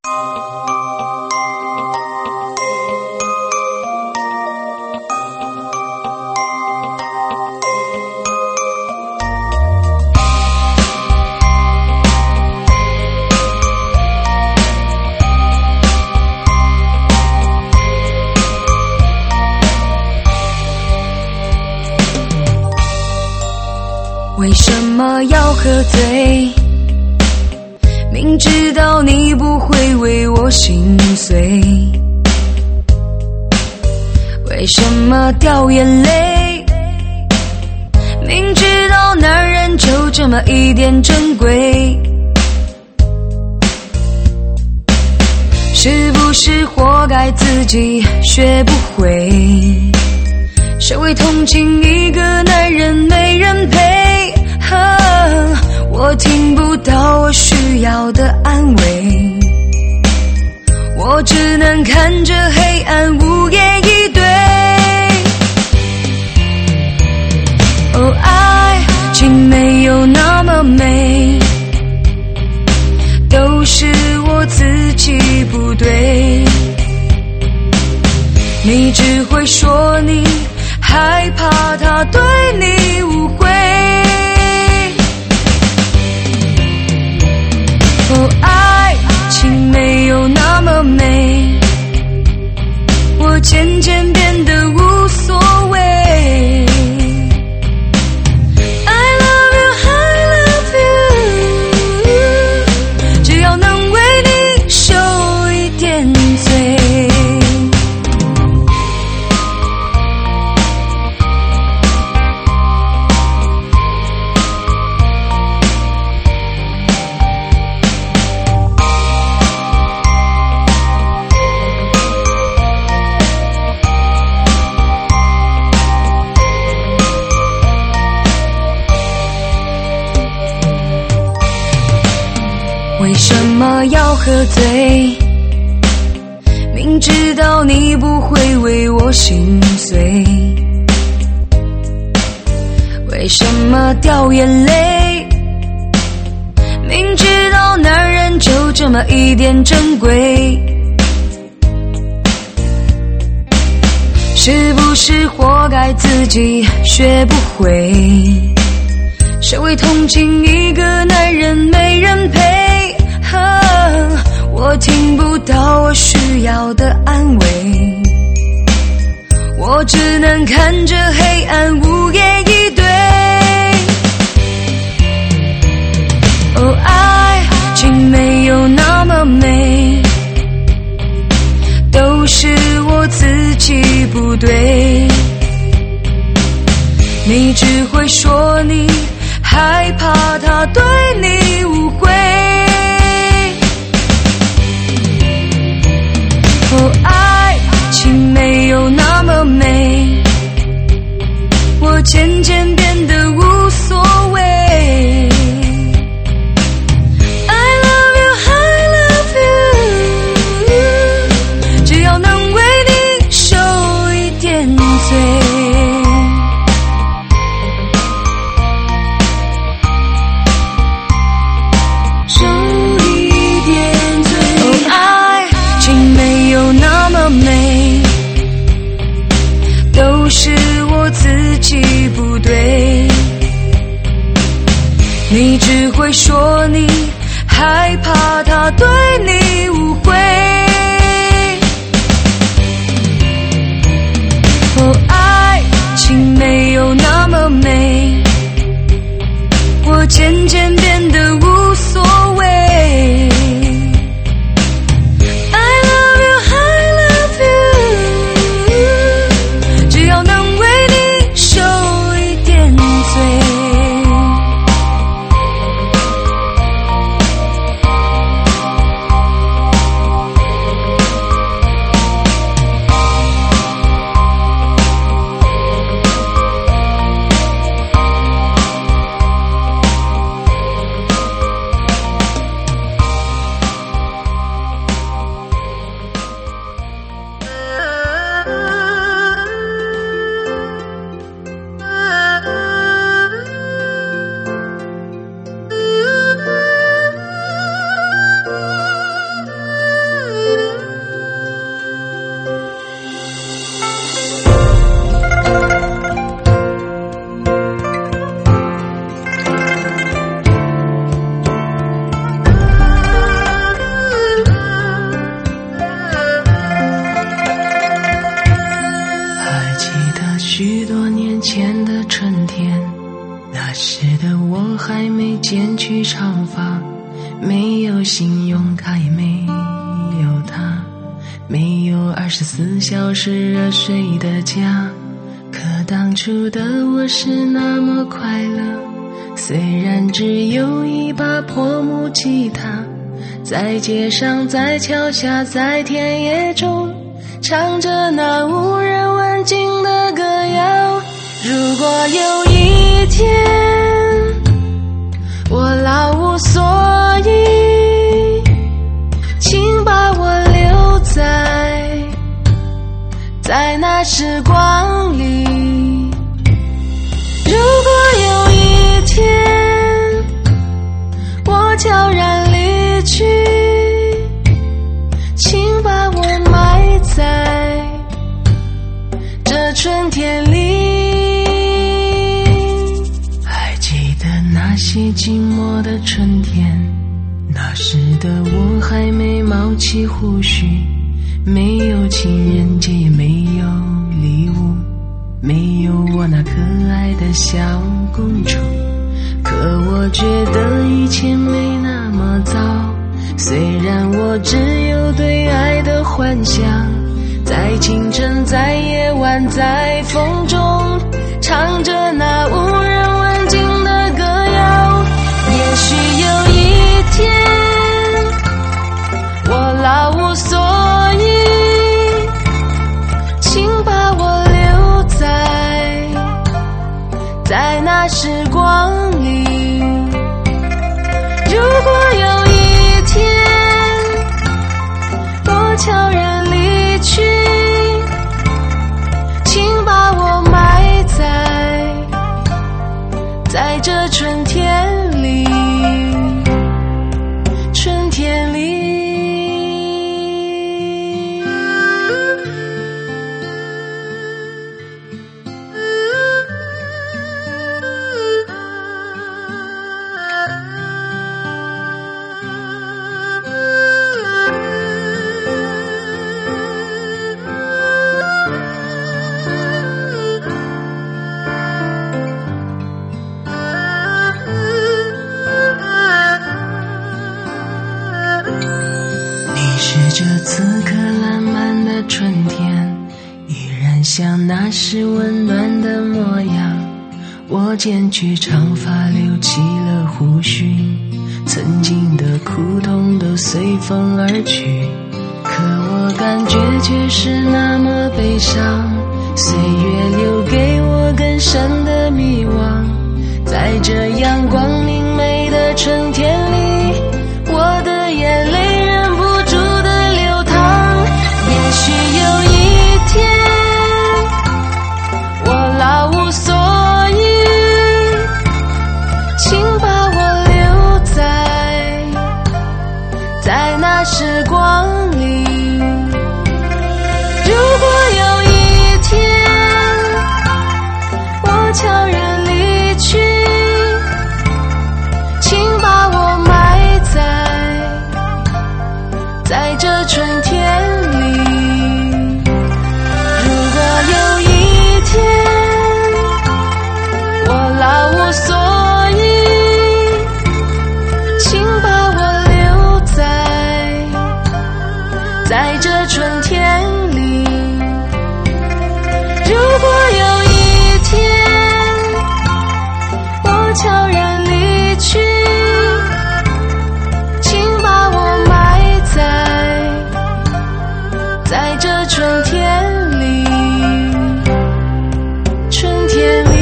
为什么要喝醉？明知道你不会为我心碎，为什么掉眼泪？明知道男人就这么一点珍贵，是不是活该自己学不会？谁会同情一个男人没人陪？我听不到我需要的安慰，我只能看着黑暗无言以对。哦，爱情没有那么美，都是我自己不对。你只会说你害怕他对你误会。哦，爱情没有那么美，我渐渐变得无所谓。I love you, I love you， 只要能为你受一点罪。为什么要喝醉？明知道你不会为我心碎，为什么掉眼泪？明知道男人就这么一点珍贵，是不是活该自己学不会？谁会同情一个男人没人陪？我听不到我需要的安慰，我只能看着黑暗无言以对。哦，爱情没有那么美，都是我自己不对。你只会说你害怕他对你误会。哦，爱情没有那么美，我渐渐变得无所谓。I love you, I love you， 只要能为你受一点罪。 24小时热水的家，可当初的我是那么快乐。虽然只有一把破木吉他，在街上，在桥下，在田野中，唱着那无人问津的歌谣。如果有一天我老无所依，请把我留在那时光里。如果有一天我悄然离去，请把我埋在这春天里。还记得那些寂寞的春天，那时的我还没冒起胡须，没有情人节，也没有礼物，没有我那可爱的小公主。可我觉得一切没那么糟，虽然我只有对爱的幻想，在清晨，在夜晚，在风中，唱着那无人问津的歌谣。也许有一天我老无所依，请把我留在那时光里。如果有一天我悄然离去，请把我埋在这春天里，春天里。这此刻烂漫的春天，依然像那时温暖的模样。我剪去长发，留起了胡须，曾经的苦痛都随风而去，可我感觉却是那么悲伤。岁月留给我更深的迷惘，在这阳光明媚的春天里，我的眼泪忍不住的流淌。也许有一天我老无所依，请把我留在那时光里。如果有一天我悄然离去，请把我埋在这春天里。如果有一天我老无所依，请把我留在这春天里。如果有一天我悄然离去，请把我埋在这春天里，春天里。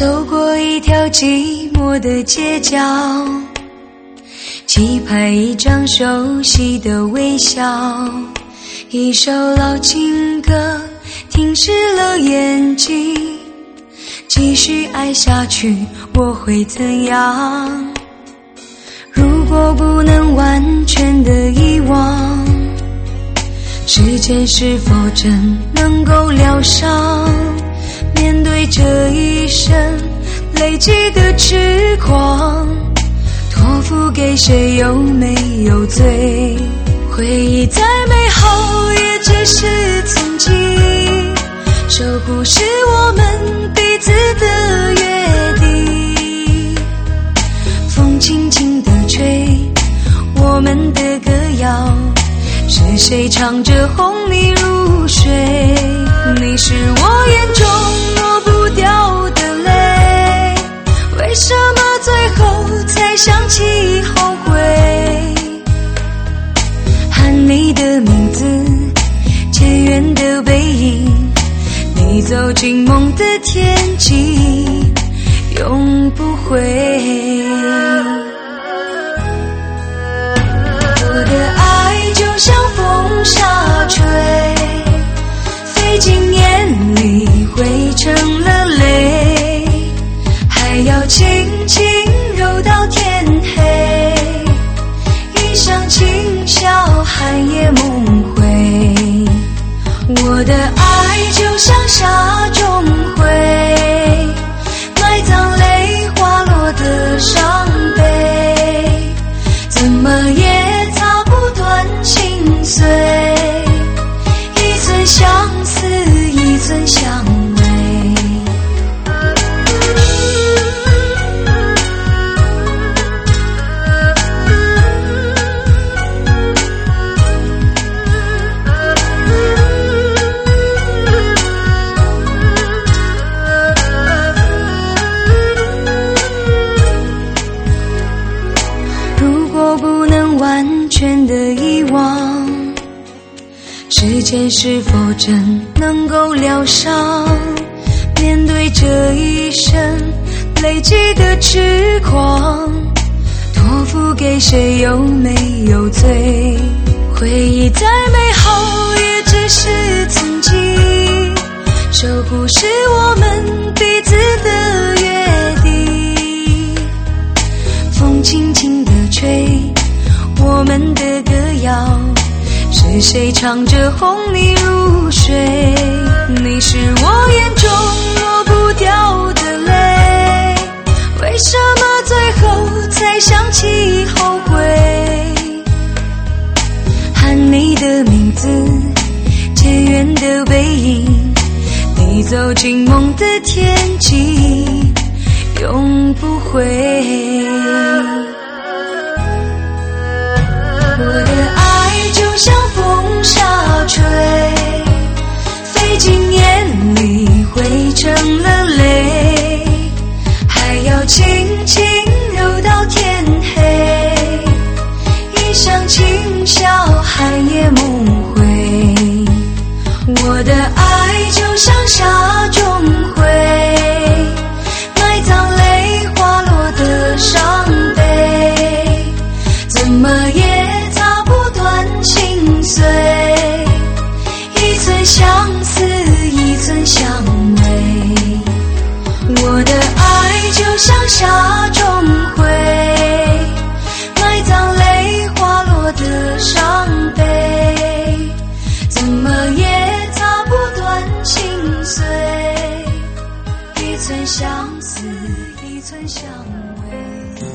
走过一条寂寞的街角，期盼一张熟悉的微笑，一首老情歌停湿了眼睛，继续爱下去我会怎样？如果不能完全的遗忘，时间是否真能够疗伤？面对这一生累积的痴狂，托付给谁有没有罪？回忆再美好也只是曾经，守护是我们彼此的约定。风轻轻地吹我们的歌谣，是谁唱着哄你入睡？你是我眼中抹不掉的泪，为什么最后才想起后悔？喊你的名字，渐远的背影，你走进梦的天际，永不回。我的爱就像风沙吹，飞进眼里汇成了泪，还要轻轻揉到天黑，一厢情笑寒夜梦回。我的爱就像沙中灰，埋葬泪滑落的伤悲，怎么也擦不断心碎，一寸相思一寸相偎。如果不能完全的遗忘，时间是否真能够疗伤？面对这一生累积的痴狂，托付给谁有没有罪？回忆再美好也只是曾经，守护是我们彼此的约定。风轻轻地吹我们的歌谣，是谁唱着哄你入睡？你是我眼中抹不掉的泪，为什么最后才想起后悔？喊你的名字，渐远的背影，你走进梦的天际，永不回。我的爱就像风沙吹，飞进眼里汇成了泪，还要轻轻揉到天黑，一厢情笑寒夜梦回。我的爱就像沙中灰，埋葬泪滑落的伤悲，怎么也擦不断心碎，一寸相思一寸相偎。我的爱就像沙中灰，埋葬泪滑落的伤悲，怎么也擦不断心碎，一寸相思一寸相偎。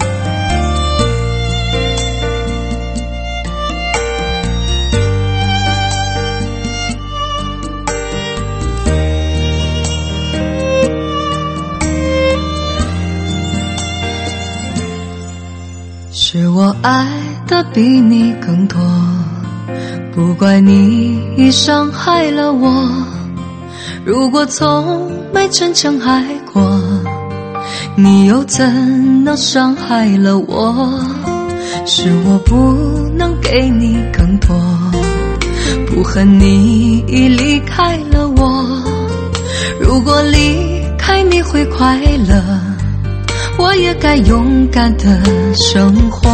是我爱的比你更多，不怪你已伤害了我。如果从没真正爱过，你又怎能伤害了我？是我不能给你更多，不恨你已离开了我。如果离开开你会快乐，我也该勇敢的生活。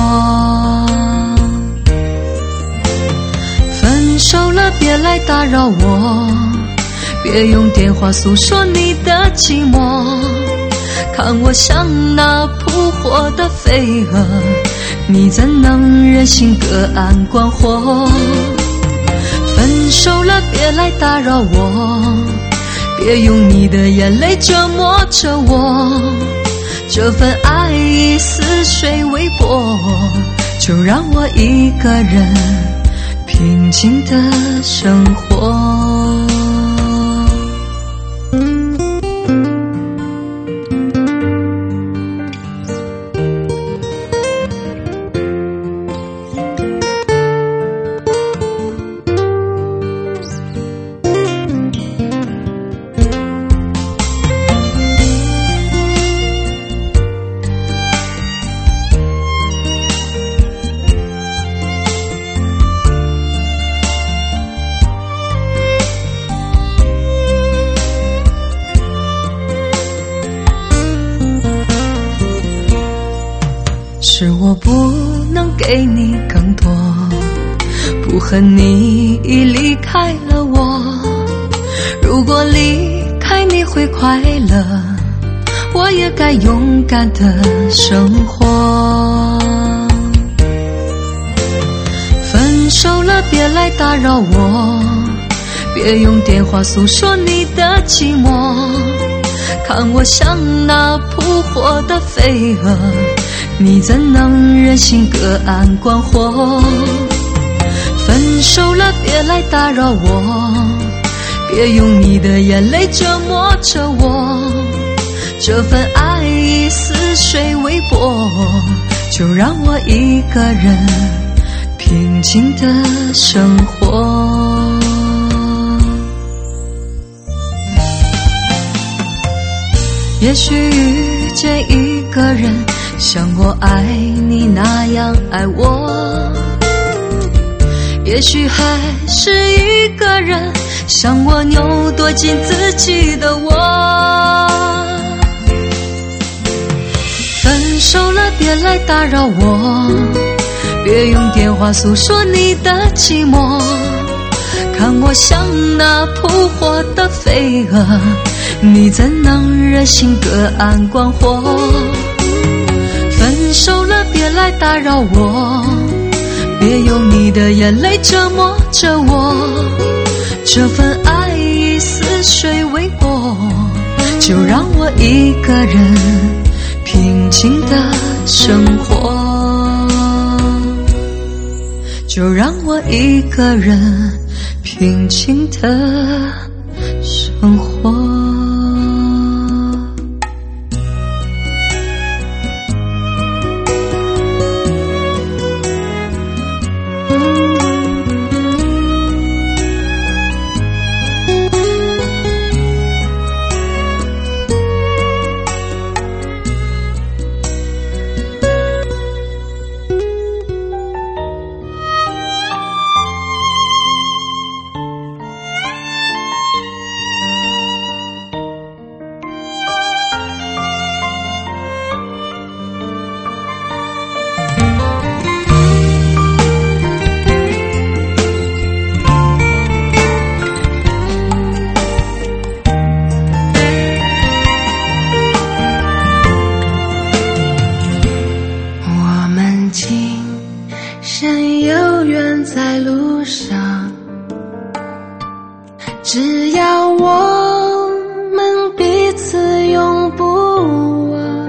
分手了别来打扰我，别用电话诉说你的寂寞，看我像那扑火的飞蛾，你怎能忍心隔岸观火。分手了别来打扰我，别用你的眼泪折磨着我，这份爱已似水微波，就让我一个人平静的生活。是我不能给你更多，不恨你已离开了我，如果离开你会快乐，我也该勇敢的生活。分手了别来打扰我，别用电话诉说你的寂寞，看我像那扑火的飞蛾，你怎能忍心隔岸观火。分手了别来打扰我，别用你的眼泪折磨着我，这份爱已似水微波，就让我一个人平静的生活。也许遇见一个人像我爱你那样爱我，也许还是一个人像我扭多进自己的我。分手了别来打扰我，别用电话诉说你的寂寞，看我像那扑火的飞蛾，你怎能忍心隔岸观火。分手了别来打扰我，别用你的眼泪折磨着我，这份爱已似水微波，就让我一个人平静的生活，就让我一个人平静的生活。 在路上，只要我们彼此永不忘。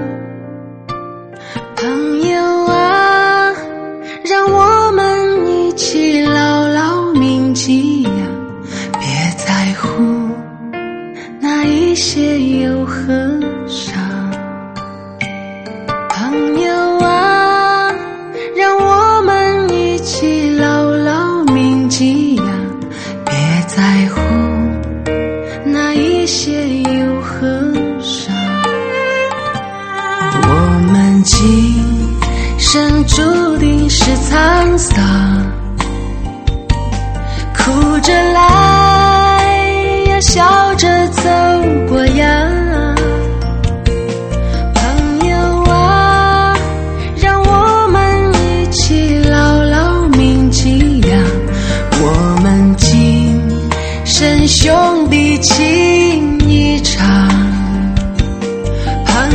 朋友啊，让我们一起牢牢铭记呀，别在乎那一些又何伤。朋友啊，让我们一起牢牢铭记呀，别在乎那一些又何伤。我们今生注定是沧桑，哭着来呀，笑着走过呀，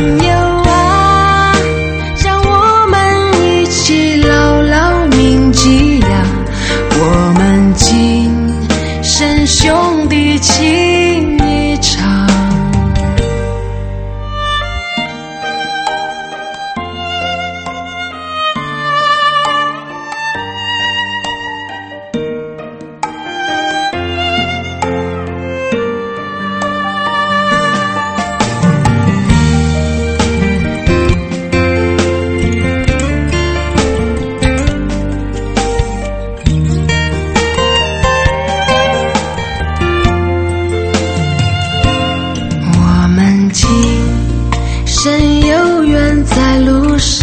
朋友啊，让我们一起牢牢铭记呀，我们今生兄弟情一场。生有缘在路上，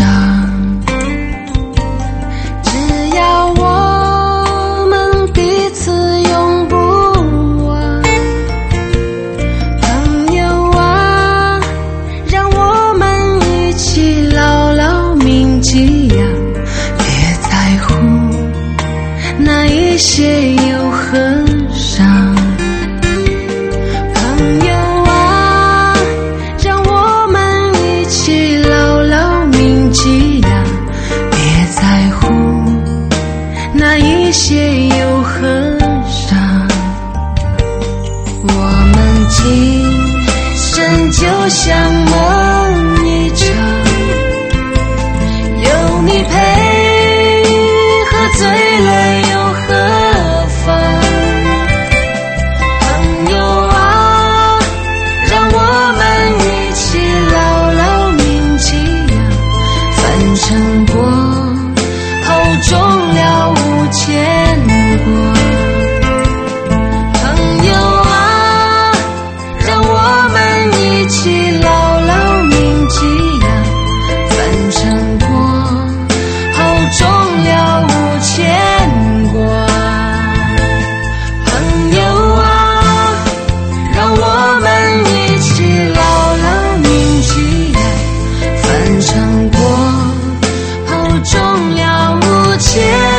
只要我们彼此永不忘。朋友啊，让我们一起牢牢铭记呀，别在乎那一些又何伤。那一些又何伤？我们今生就像梦一场，有你陪，喝醉了又何妨？朋友啊，让我们一起牢牢铭记呀，凡尘过后终了无牵挂。朋友啊，让我们一起牢牢铭记呀，凡尘过后终了无牵挂。朋友啊，让我们一起牢牢铭记呀，凡尘过后终了无牵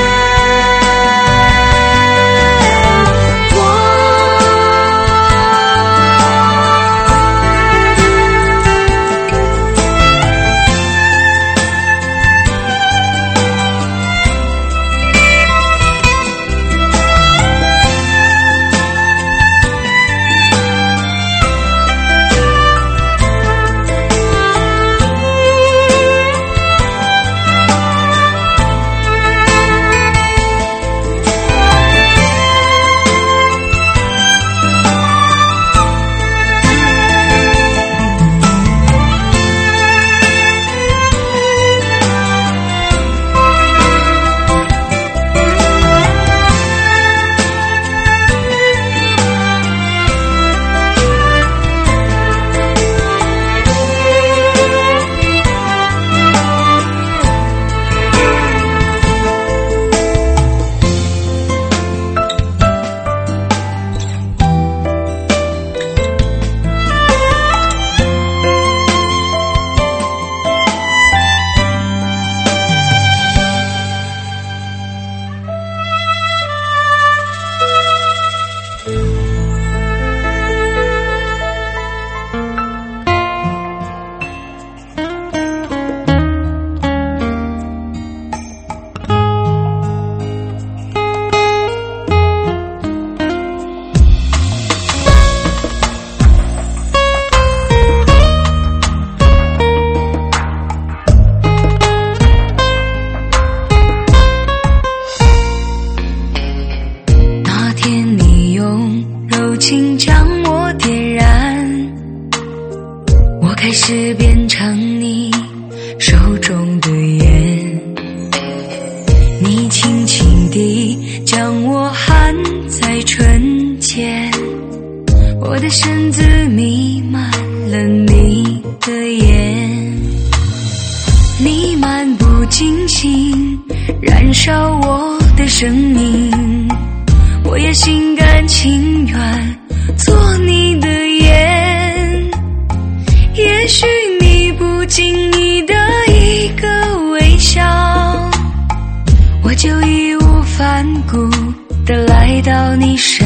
请将我点燃，我开始变成你手中的烟，你轻轻地将我含在唇间，我的身子弥漫了你的眼，你漫不经心燃烧我的生命，我也心甘情愿做你的烟，也许你不经意的一个微笑，我就义无反顾地来到你身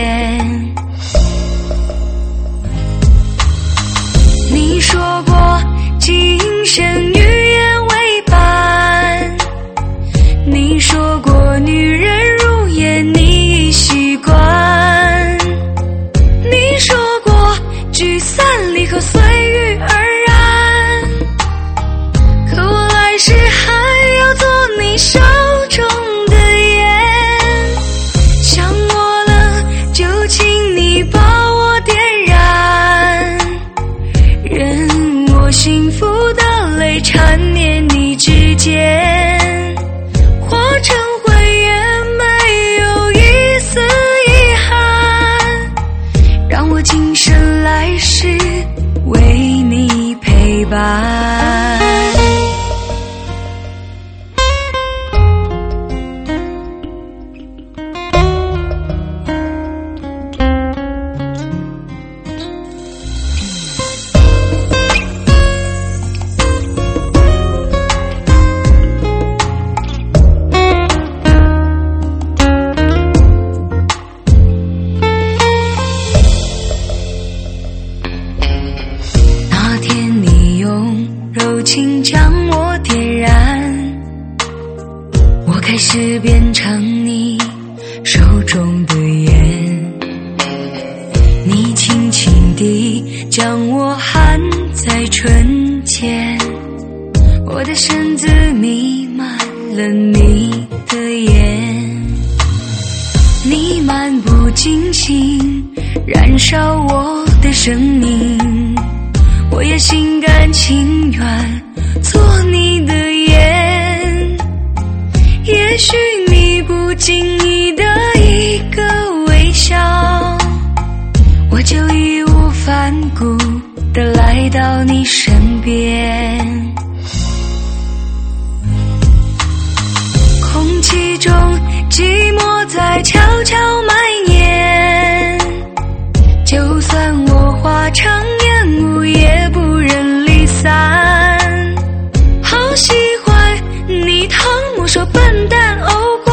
边。你说过幸福的泪缠绵你指尖，化成灰也没有一丝遗憾，让我今生来世为你陪伴。柔情将我点燃，我开始变成你手中的烟，你轻轻地将我含在唇间，我的身子弥漫了你的眼，你漫不经心燃烧我的生命，我也心甘情愿做你的烟，也许你不经意的一个微笑，我就义无反顾地来到你身边。空气中寂寞在悄悄蔓延，就算我化成烟雾也不忍离散，好喜欢你汤姆说笨蛋哦乖，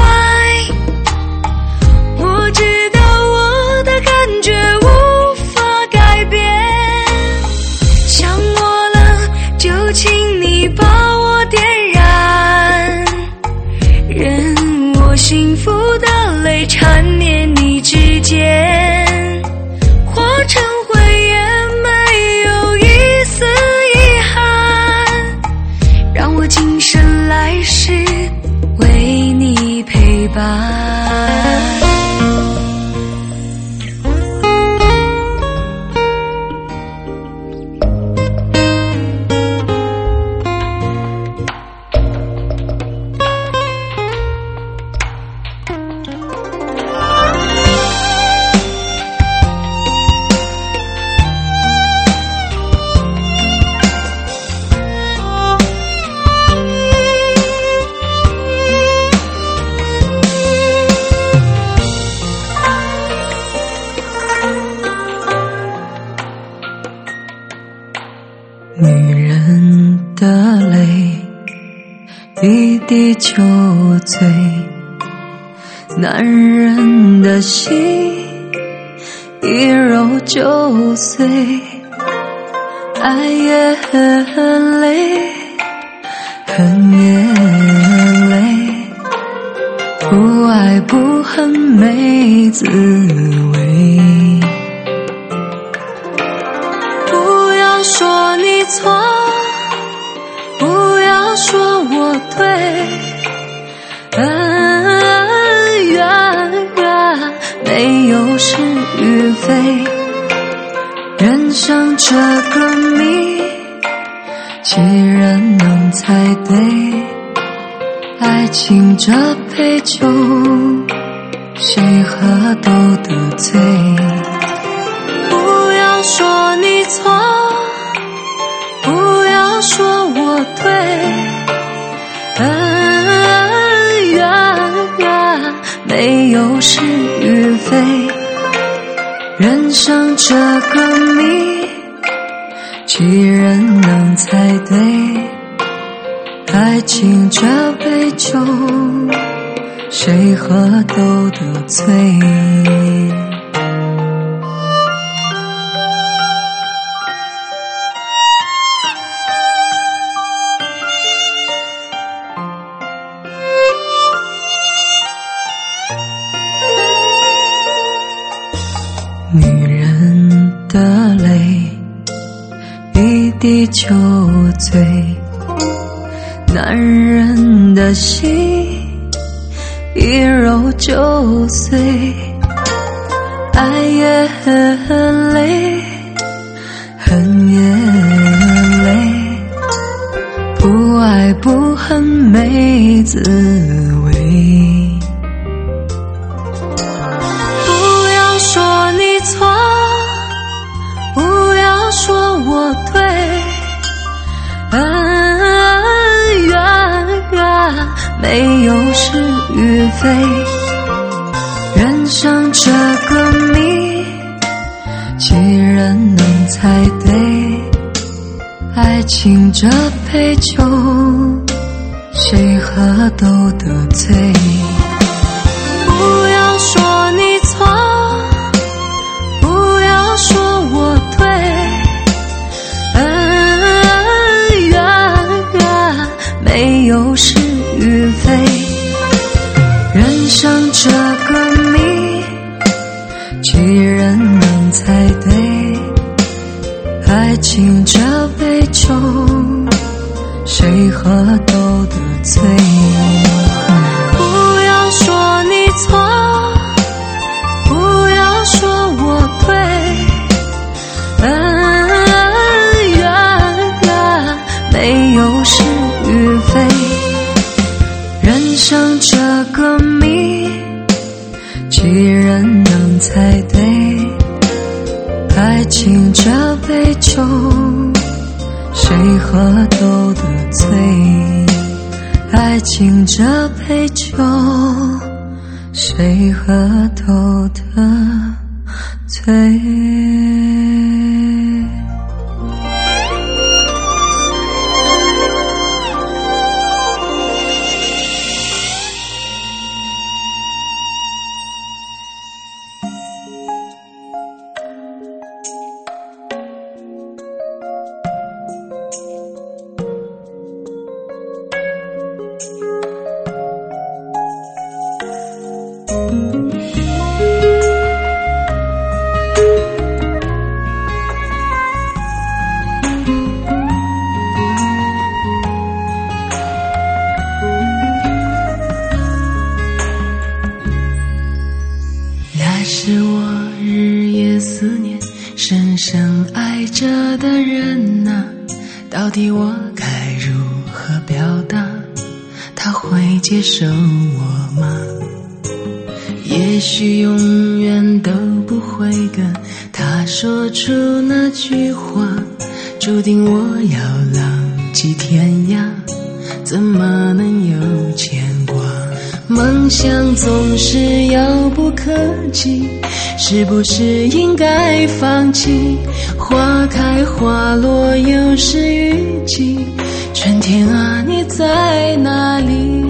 我知道我的感觉无法改变，想我了就请你把我点燃，任我幸福的泪缠绵你指尖，化成灰也没有一丝遗憾，让我今生来世为你陪伴。 女人的泪一滴就醉，男人的心一揉就碎，爱也很累，恨也累，不爱不恨没滋味。不要说你错，不要说我对，恩怨没有是与非，人生这个谜，几人能猜对？爱情这杯酒，谁喝都得醉。不要说你错，不要说我对，恩怨没有是与非，人生这个谜，几人能猜对？爱情这杯酒，谁喝都得醉。女人的泪一滴就醉，男人的心一揉就碎，爱也很累，恨也累， 很没滋味。不要说你错，不要说我对，恩怨没有是与非，人生这个谜，几人能猜对？爱情这杯酒，谁喝都得醉。不要说你错，不要说我对，恩怨没有是与非，人生这个谜，几人能猜对？爱情这杯酒，谁喝都得醉。不要说你错，不要说我对，恩怨没有是与非，人生这个谜，几人能猜对？爱情这杯酒，谁喝都得醉。爱情这杯酒，谁喝都得醉。 那是我日夜思念深深爱着的人啊，到底我该如何表达，他会接受我吗？也许永远都不会跟他说出那句话，注定我要浪迹天涯，怎么能有牵挂？梦想总是遥不可及，是不是应该放弃？花开花落有时雨季，春天啊你在哪里？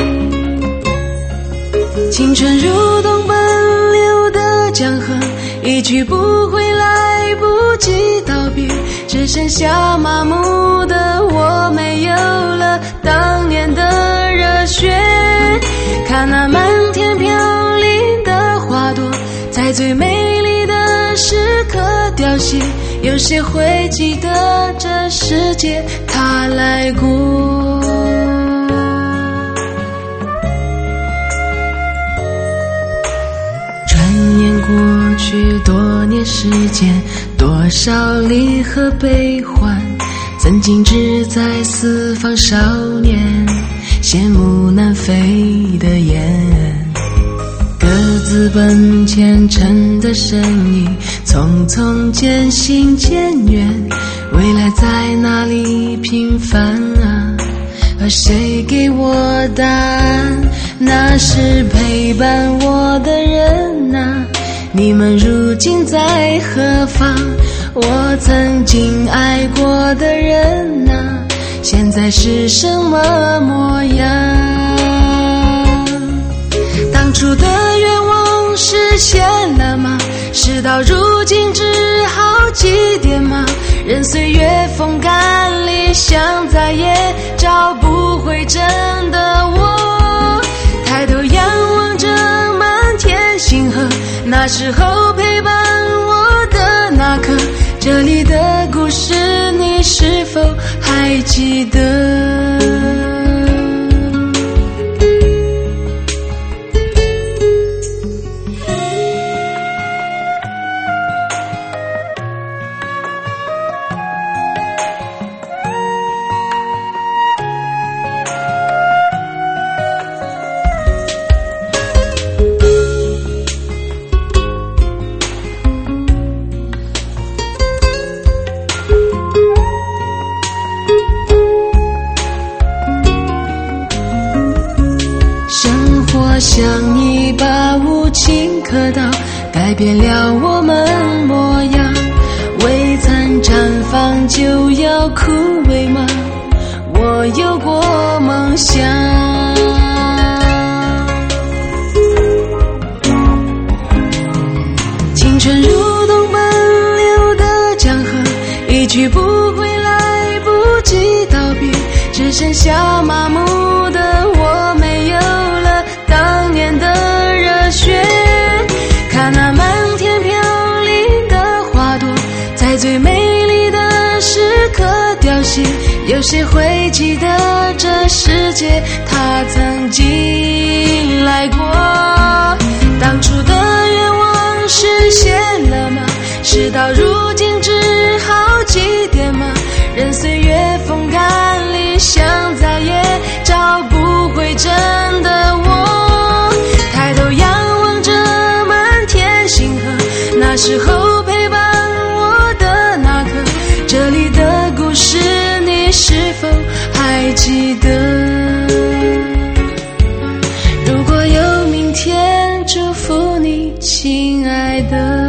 青春如同奔流的江河，一去不回来不及道别，只剩下麻木的我，没有了当年的热血。看那满天飘零的花朵，在最美丽的时刻凋谢，有谁会记得这世界他来过？转眼过去多年时间，多少离合悲欢，曾经志在四方少年，羡慕南飞的雁，各自奔前程的身影，匆匆渐行渐远，未来在哪里平凡啊？而谁给我答案？那是陪伴我的人啊，你们如今在何方？我曾经爱过的人啊，现在是什么模样？当初的愿望实现了吗？事到如今只好祭奠吗？任岁月风干，理想再也找不回真的我。抬头仰望着满天星河，那时候陪伴我的那刻，这里的故事你是否还记得？ 它像一把无情刻刀，改变了我们模样。未曾绽放就要枯萎吗？我有过梦想。青春如同奔流的江河，一去不回，来不及道别，只剩下麻木的我，没有了当年的热血。看那满天飘零的花朵，在最美丽的时刻凋谢，有谁会记得这世界它曾经来过？当初的愿望实现了吗？事到如今只好祭奠吗？任岁月风干理想，再也找不回真的我。抬头仰望着满天星河，那时候陪伴我的那刻，这里的故事你是否还记得？如果有明天，祝福你，亲爱的。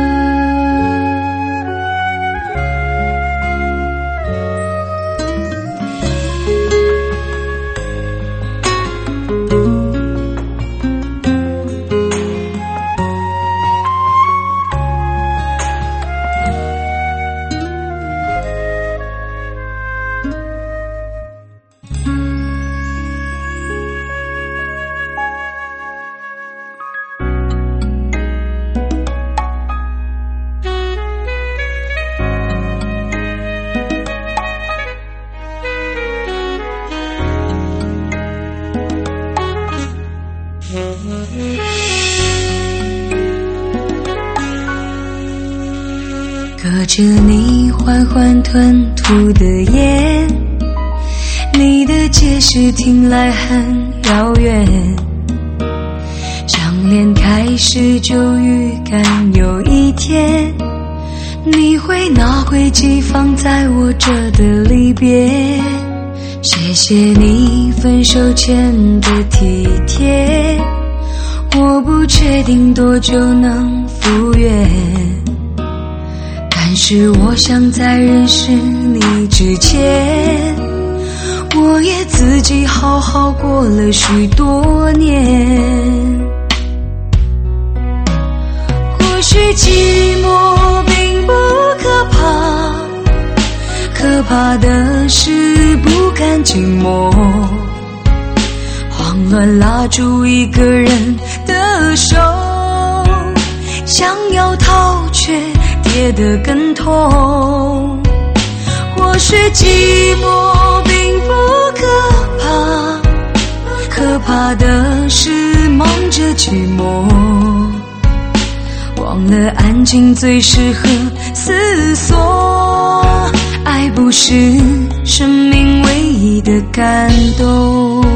隔着你缓缓吞吐的烟，你的解释听来很遥远，相恋开始就预感有一天你会拿回寄放在我这的离别。谢谢你分手前的体贴，我不确定多久能复原，但是我想在认识你之前，我也自己好好过了许多年。或许寂寞并不可怕，可怕的是不甘寂寞，慌乱拉住一个人的手，想要逃却跌得更痛。或许寂寞并不可怕，可怕的是忙着寂寞，忘了安静最适合思索。爱不是生命唯一的感动。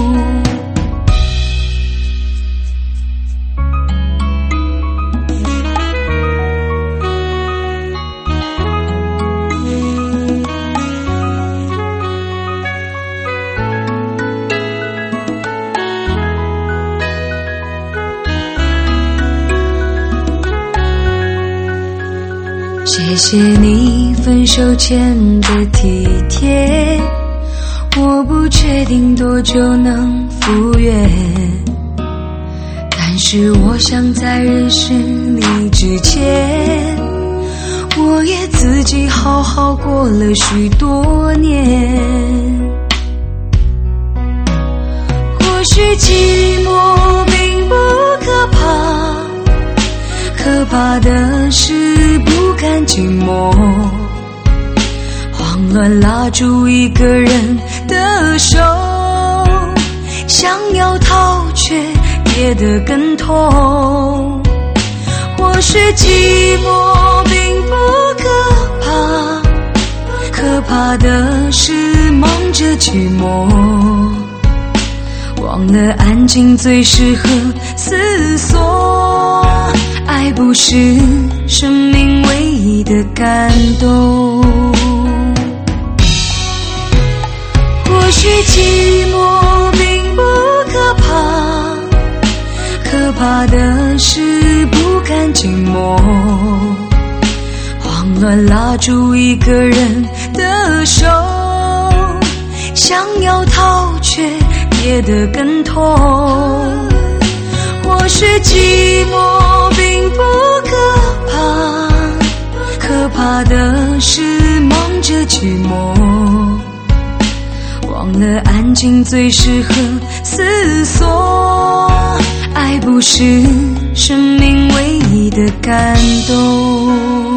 谢谢你分手前的体贴，我不确定多久能复原，但是我想在认识你之前，我也自己好好过了许多年。或许寂寞并不可怕，可怕的是不甘寂寞，慌乱拉住一个人的手，想要逃却跌得更痛。或许寂寞并不可怕，可怕的是忙着寂寞，忘了安静最适合思索。爱不是生命唯一的感动。或许寂寞并不可怕， 怕的是不甘寂寞，慌乱拉住一个人的手，想要逃却跌得更痛。或许寂寞并不可怕，可怕的是忙着寂寞，忘了安静最适合思索。爱不是生命唯一的感动。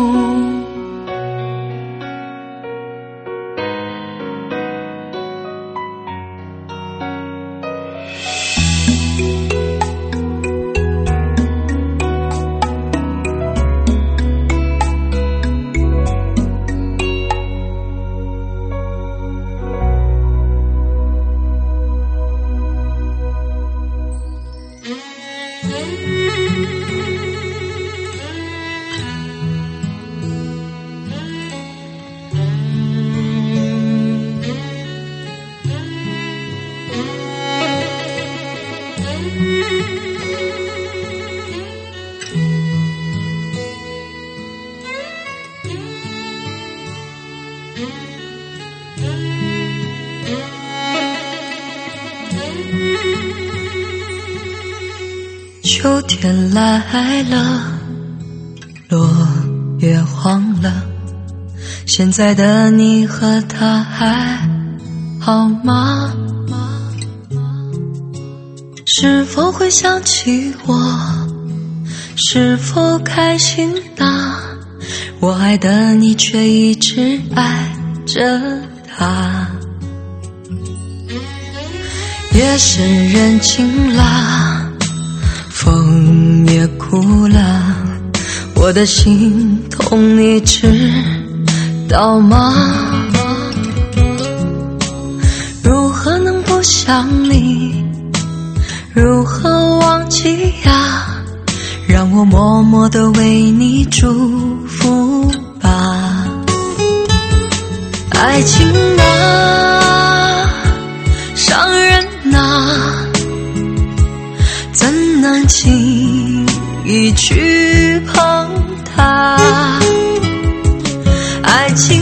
秋天来了，落叶黄了，现在的你和他还好吗？是否会想起我？是否开心啊？我爱的你却一直爱着他。夜深人静啦，风也哭了，我的心痛你知道吗？如何能不想你？如何忘记呀？让我默默地为你祝福吧。爱情啊，伤人啊，怎能轻易去碰它？爱情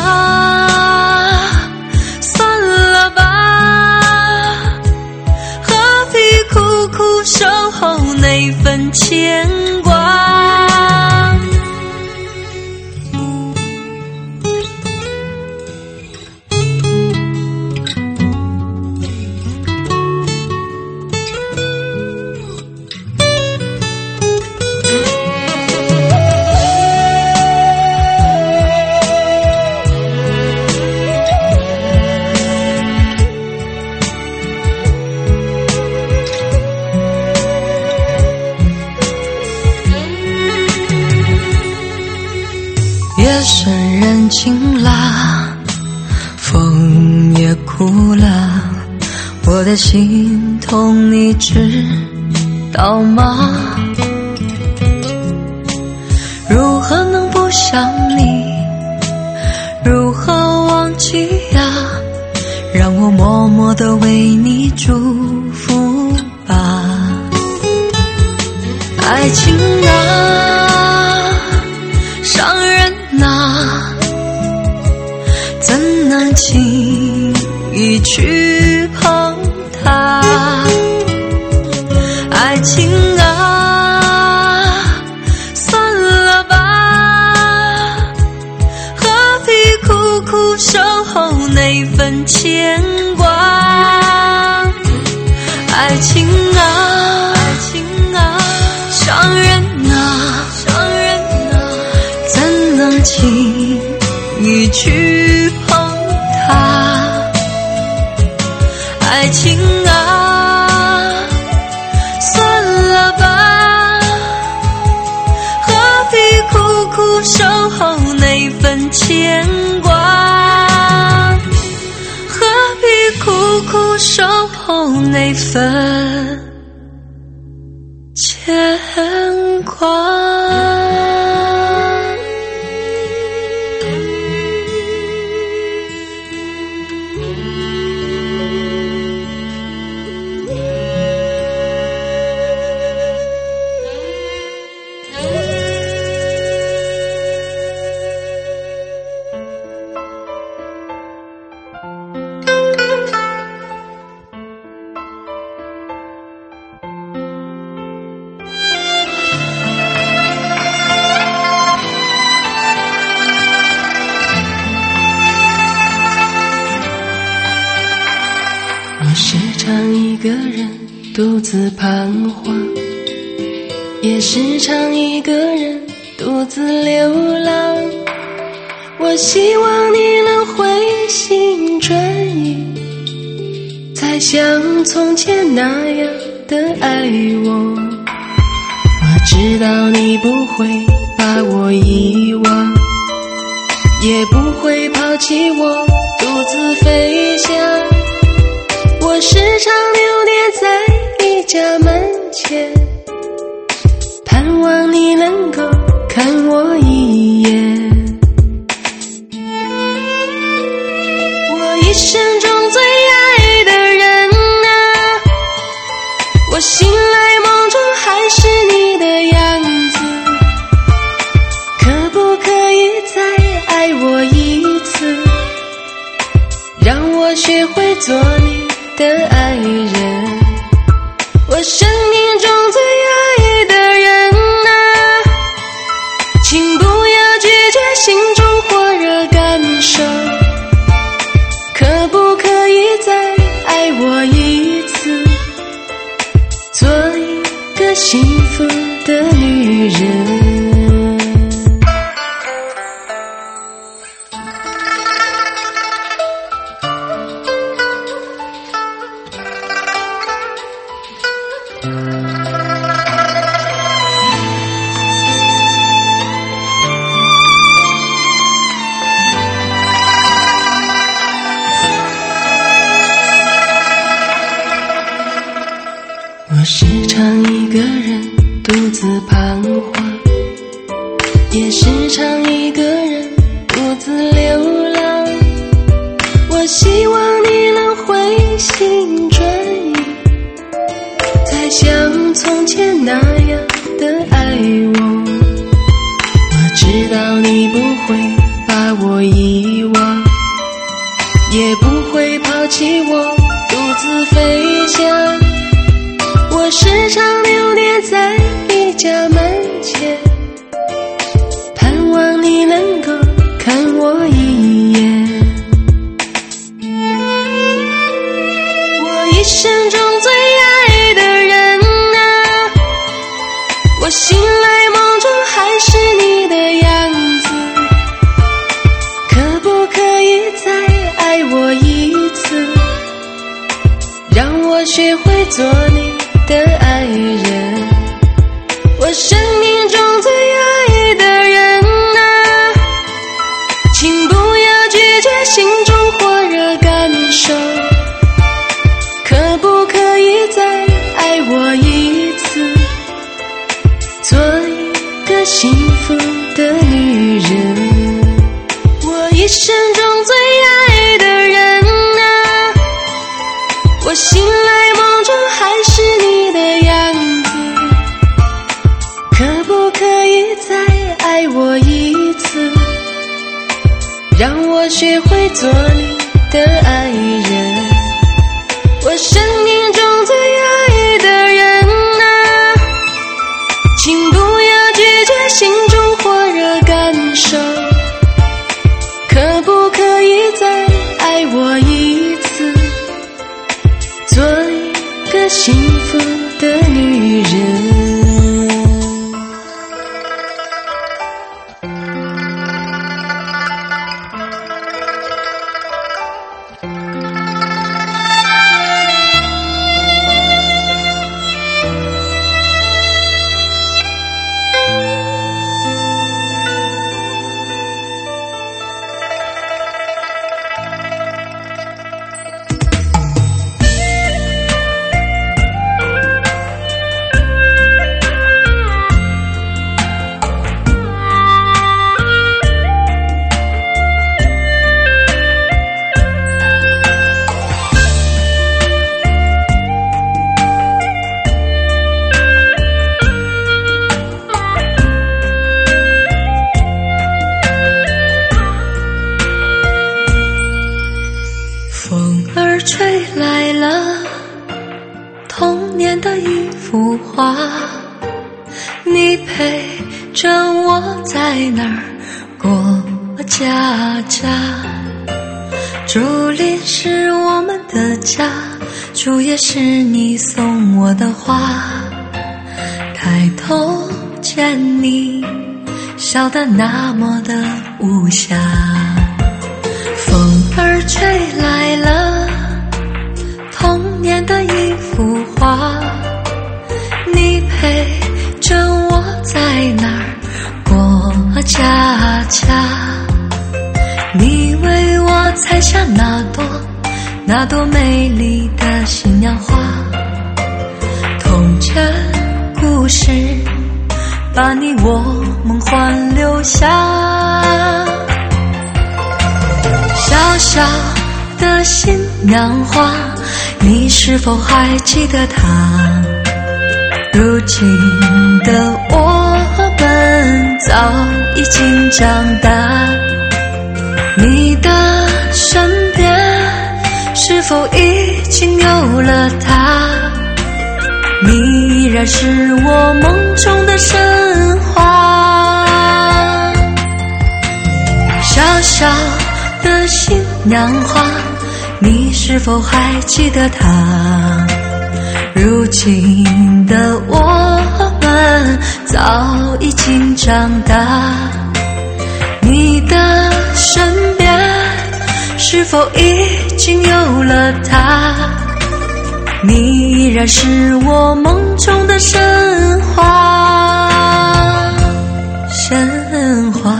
啊，算了吧，何必苦苦守候那份牵挂？夜深人静啦，风也哭了，我的心痛你知道吗？如何能不想你？如何忘记呀？让我默默地为你祝福吧。爱情啊，伤人啊，怎能轻易去碰它？爱情啊，算了吧，何必苦苦守候那份牵挂？爱情啊，伤人啊，怎能轻易去碰它？爱情啊，算了吧，何必苦苦守候那份牵挂？何必苦苦守候那份牵挂？ 我时常一个人独自彷徨，也时常一个人独自流浪。我希望你能回心转意，再像从前那样的爱我。我知道你不会把我遗忘，也不会抛弃我独自飞翔。我时常留恋在你家门前，盼望你能够看我一眼。我一生中最爱的人啊，我醒来梦中还是你的样子，可不可以再爱我一次，让我学会做你的爱人。我生命中最爱的人啊，请不要拒绝心中火热感受，可不可以再爱我一次，做一个幸福的女人。我时常一个人独自彷徨，也时常一个人独自流浪。我希望你能回心转意，再像从前那样的爱我。我知道你不会把我遗忘，也不会抛弃我独自飞翔。我时常留恋在你家门前，盼望你能够看我一眼。我一生中最爱的人啊，我醒来梦中还是你的样子，可不可以再爱我一次，让我学会做你的爱人。我生命中最爱的人啊，请不要拒绝心中火热感受，可不可以再爱我一次，做一个幸福的女人。我一生中最爱的人啊，我醒来梦中还是你的样子，可不可以再爱我一次，让我学会做你的爱人。我生命中最爱的人啊，请不要拒绝心中火热感受，可不可以再爱我一次，做一个幸福的女人。 吹来了童年的一幅画，你陪着我在那儿过家家。竹林是我们的家， 树叶是你送我的花，抬头见你笑得那么的无瑕。风儿吹来了童年的一幅画，你陪着我在那儿过家家。你为我采下那朵美丽的新娘花，童真故事把你我梦幻留下。小小的新娘花，你是否还记得她？如今的我们早已经长大，你的身边是否已经有了他？你依然是我梦中的神话。小小的新娘花，你是否还记得她？如今的我们早已经长大，你的身边是否已经有了他？你依然是我梦中的神话，神话。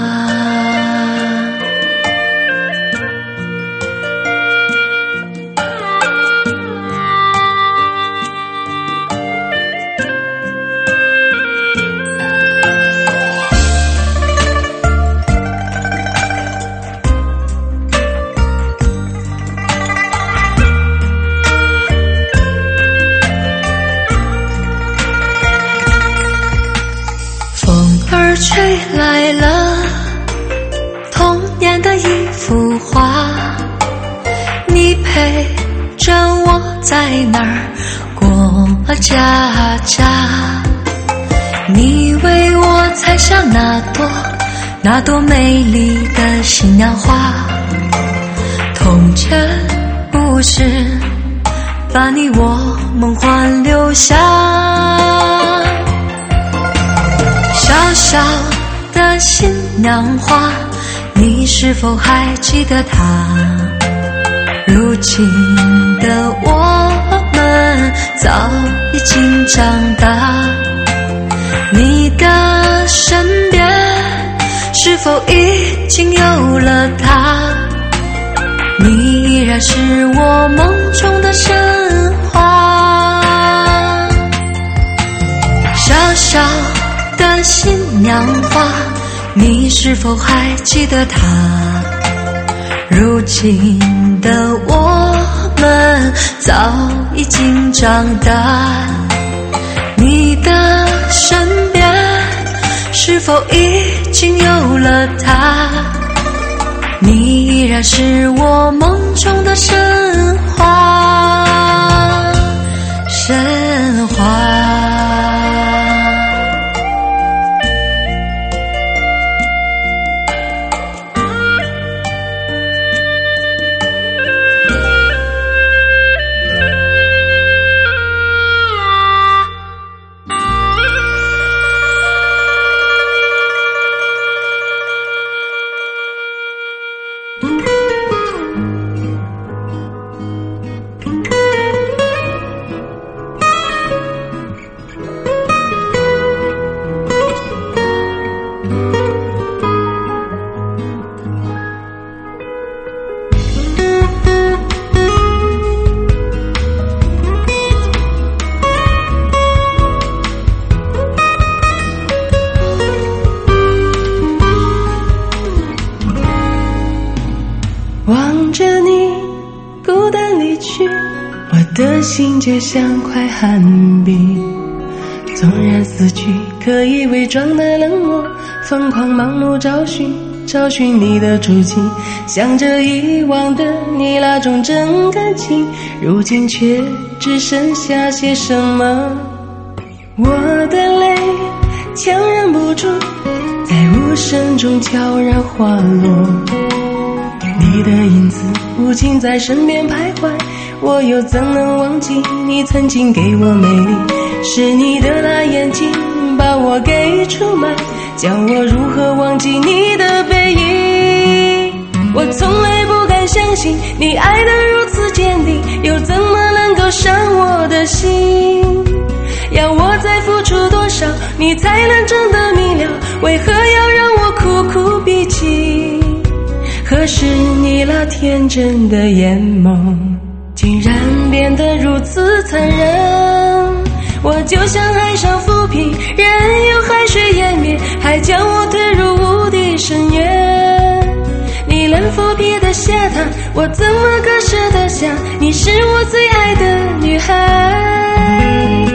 吹来了童年的一幅画，你陪着我在那儿过家家。你为我采下那朵美丽的新娘花，童真故事把你我梦幻留下。小小的新娘花，你是否还记得她？如今的我们早已经长大，你的身边是否已经有了他？你依然是我梦中的神话。小小的新娘花，你是否还记得她？如今的我们早已经长大，你的身边是否已经有了他？你依然是我梦中的神话，神话。 望着你孤单离去，我的心就像块寒冰。纵然死去，可以伪装的冷漠，疯狂盲目找寻你的足迹，想着遗忘的你那种真感情，如今却只剩下些什么？我的泪强忍不住，在无声中悄然滑落。你的影子无情在身边徘徊， 我又怎能忘记你曾经给我美丽？是你的那眼睛把我给出卖，叫我如何忘记你的背影？我从来不敢相信你爱得如此坚定，又怎么能够伤我的心？要我再付出多少你才能真的明了，为何要让我苦苦闭气？可是你那天真的眼眸竟然变得如此残忍，我就像海上浮萍，任由海水湮灭，还将我推入无底深渊。你能否别得下他，我怎么割舍得下？你是我最爱的女孩。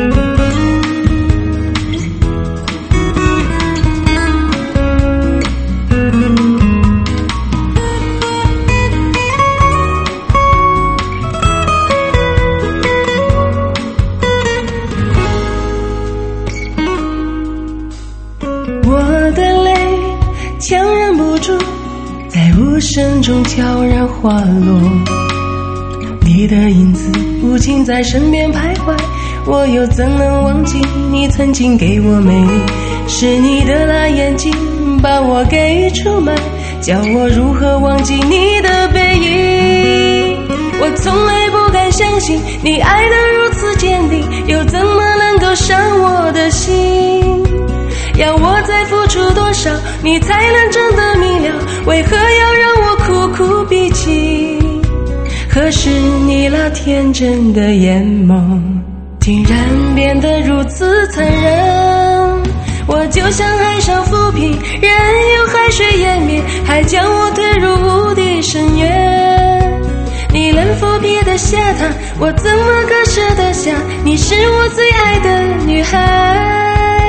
我的泪强忍不住，在无声中悄然滑落，你的影子无情在身边徘徊，我又怎能忘记你曾经给我美丽？是你的那眼睛把我给出卖，叫我如何忘记你的背影？我从来不敢相信你爱得如此坚定，又怎么能够伤我的心？要我再付出多少你才能真的明了，为何要让我苦苦闭气？可是你那天真的眼眸竟然变得如此残忍，我就像海上浮萍，任由海水湮灭，还将我推入无底深渊。你能否别得下他，我怎么割舍得下？你是我最爱的女孩。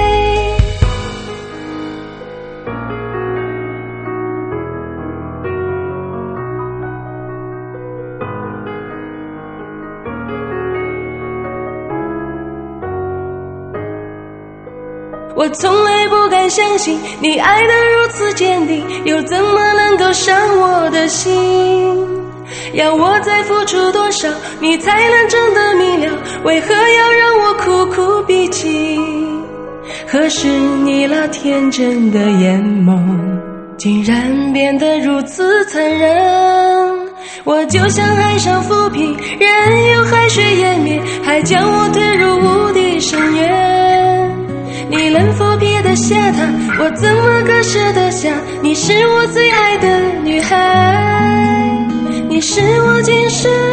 我从来不敢相信你爱得如此坚定，又怎么能够伤我的心？要我再付出多少你才能真的明了，为何要让我苦苦闭气？可是你那天真的眼眸竟然变得如此残忍，我就像海上浮萍，任由海水湮灭，还将我推入无底深渊。你能否别得下他，我怎么割舍得下？你是我最爱的女孩，你是我今生